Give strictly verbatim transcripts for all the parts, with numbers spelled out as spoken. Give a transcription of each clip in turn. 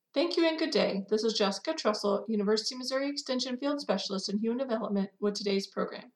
Thank you and good day. This is Jessica Trussell, University of Missouri Extension Field Specialist in Human Development with today's program.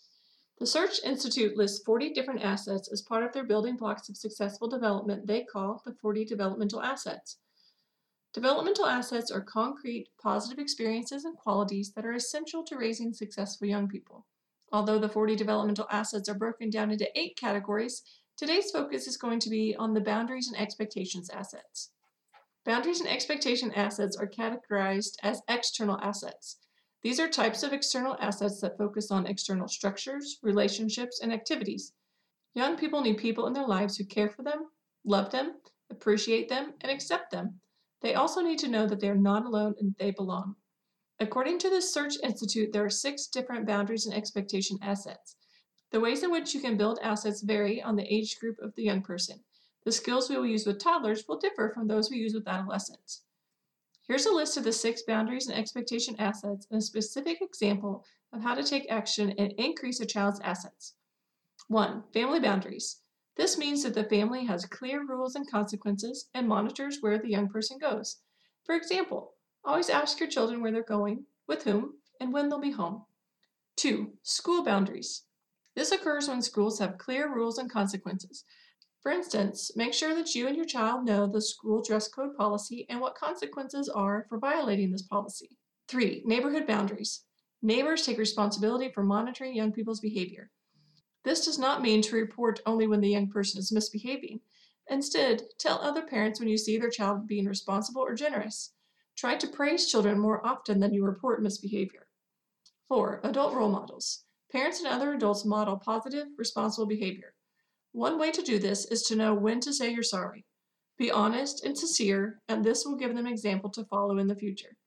The Search Institute lists forty different assets as part of their building blocks of successful development they call the forty developmental assets. Developmental assets are concrete, positive experiences and qualities that are essential to raising successful young people. Although the forty developmental assets are broken down into eight categories, today's focus is going to be on the boundaries and expectations assets. Boundaries and expectation assets are categorized as external assets. These are types of external assets that focus on external structures, relationships, and activities. Young people need people in their lives who care for them, love them, appreciate them, and accept them. They also need to know that they are not alone and they belong. According to the Search Institute, there are six different boundaries and expectation assets. The ways in which you can build assets vary on the age group of the young person. The skills we will use with toddlers will differ from those we use with adolescents. Here's a list of the six boundaries and expectation assets and a specific example of how to take action and increase a child's assets. One, family boundaries. This means that the family has clear rules and consequences and monitors where the young person goes. For example, always ask your children where they're going, with whom, and when they'll be home. Two, school boundaries. This occurs when schools have clear rules and consequences. For instance, make sure that you and your child know the school dress code policy and what consequences are for violating this policy. Three, neighborhood boundaries. Neighbors take responsibility for monitoring young people's behavior. This does not mean to report only when the young person is misbehaving. Instead, tell other parents when you see their child being responsible or generous. Try to praise children more often than you report misbehavior. Four, adult role models. Parents and other adults model positive, responsible behavior. One way to do this is to know when to say you're sorry. Be honest and sincere, and this will give them an example to follow in the future.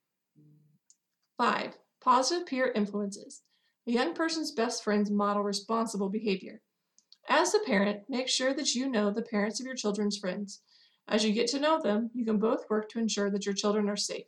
Five, positive peer influences. A young person's best friends model responsible behavior. As the parent, make sure that you know the parents of your children's friends. As you get to know them, you can both work to ensure that your children are safe.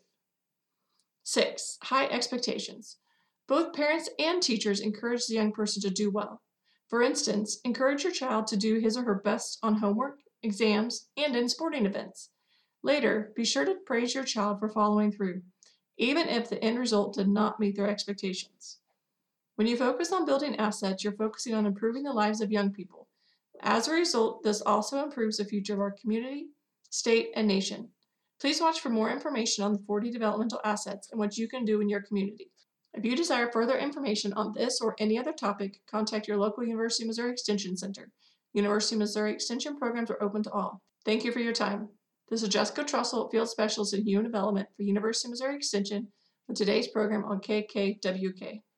Six, high expectations. Both parents and teachers encourage the young person to do well. For instance, encourage your child to do his or her best on homework, exams, and in sporting events. Later, be sure to praise your child for following through, even if the end result did not meet their expectations. When you focus on building assets, you're focusing on improving the lives of young people. As a result, this also improves the future of our community, state, and nation. Please watch for more information on the forty developmental assets and what you can do in your community. If you desire further information on this or any other topic, contact your local University of Missouri Extension Center. University of Missouri Extension programs are open to all. Thank you for your time. This is Jessica Trussell, Field Specialist in Human Development for University of Missouri Extension, with today's program on K K W K.